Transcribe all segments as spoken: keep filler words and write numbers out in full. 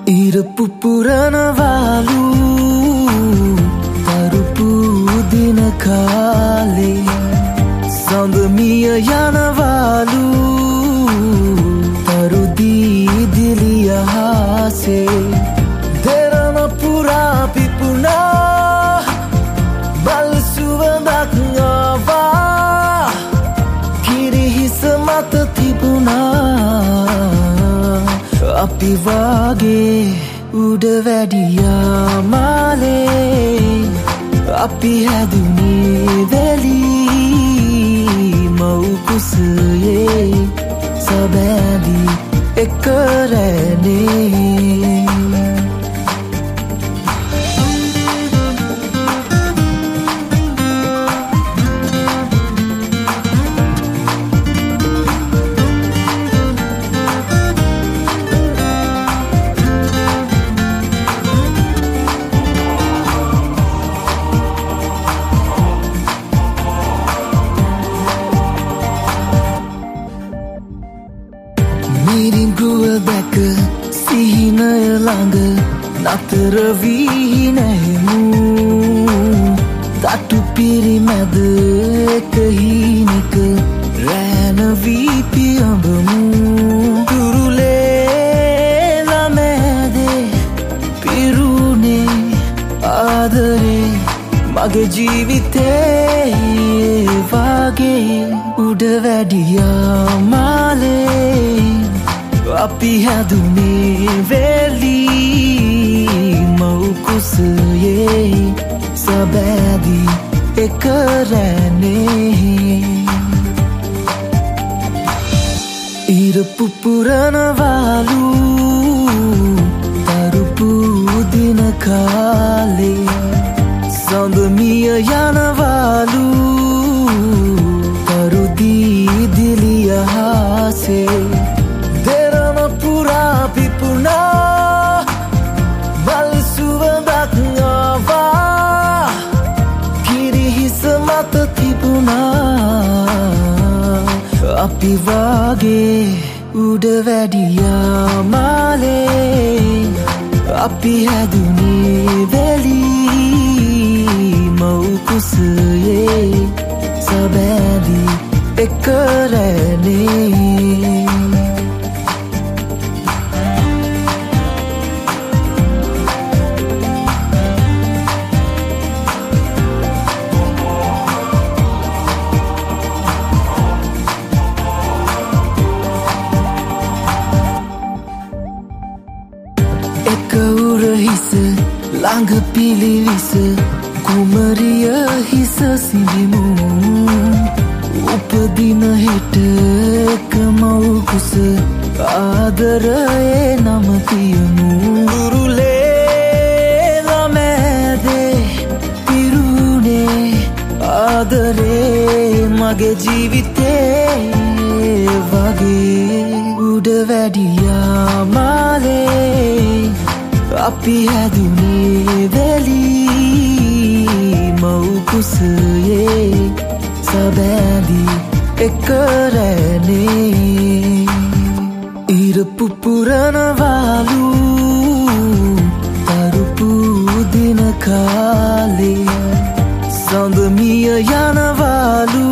ඉර පුපුරන වාලු තරුපු දින කාලේ සඳ මිය යනවාලු තරු දීදිලිය හාසේ දෙරණ පුරා පිපුණා බල් සුවඳක් ආවා කිරිහිස මත තිබුණා අපි වාගේ උඩ වැඩියා මාලේ අපි හැදුනේ වැලී මව් කුසයේ සබෑදී එක රැනේ මිරිඟුව දැක සිහිනය ළඟ නතර වී නැහෙමු තටු පිරිමැද එක හීනක රෑන වී පියඹමු කුරුලේ ළමෑදේ පිරුණේ ආදරේ මගේ ජීවිතේ වාගේ උඩ වැඩියා මාලේ අපි හැදුනේ වැලී මව් කුසයේ සබෑදී එක රැනේ ඉර පුපුරන වාලු තරුපු දින කාලේ සඳ මිය යනවාලු තරු දීදිලිය හාසේ පිපුණා බල් සුවඳක් ආවා කිරිහිස මත තිබුණා අපි වාගේ උඩ වැඩියා මාලේ අපි හැදුනේ වැලී මව් කුසයේ සබෑදී එක රැනේ ළඟ පිලිවිස කුමරිය හිස සිඹිමු උපදින හෙට එක මව් කුස ආදරයේ නම තියමු කුරුලේ ළමෑදේ පිරුණේ ආදරේ මගේ ජීවිතේ වගේ උඩ වැඩියා මාලේ අපි හැදුනේ වැලී මව් කුසයේ සබෑදී එක රැනේ ඉර පුපුරන වාලු තරුපු දින කාලේ සඳ මිය යනවාලු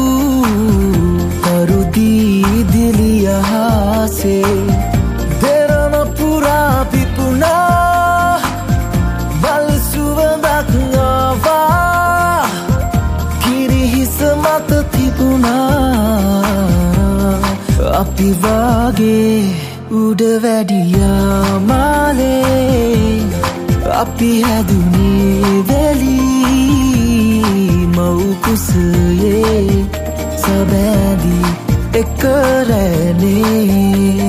තරු දීදිලිය හාසේ දෙරණ පුරා පිපුණා බල් සුවඳක් ආවා කිරිහිස මත තිබුණා අපි වාගේ උඩ වැඩියා මාලේ අපි හැදුනේ වැලී මව් කුසයේ සබෑදී එක රැනේ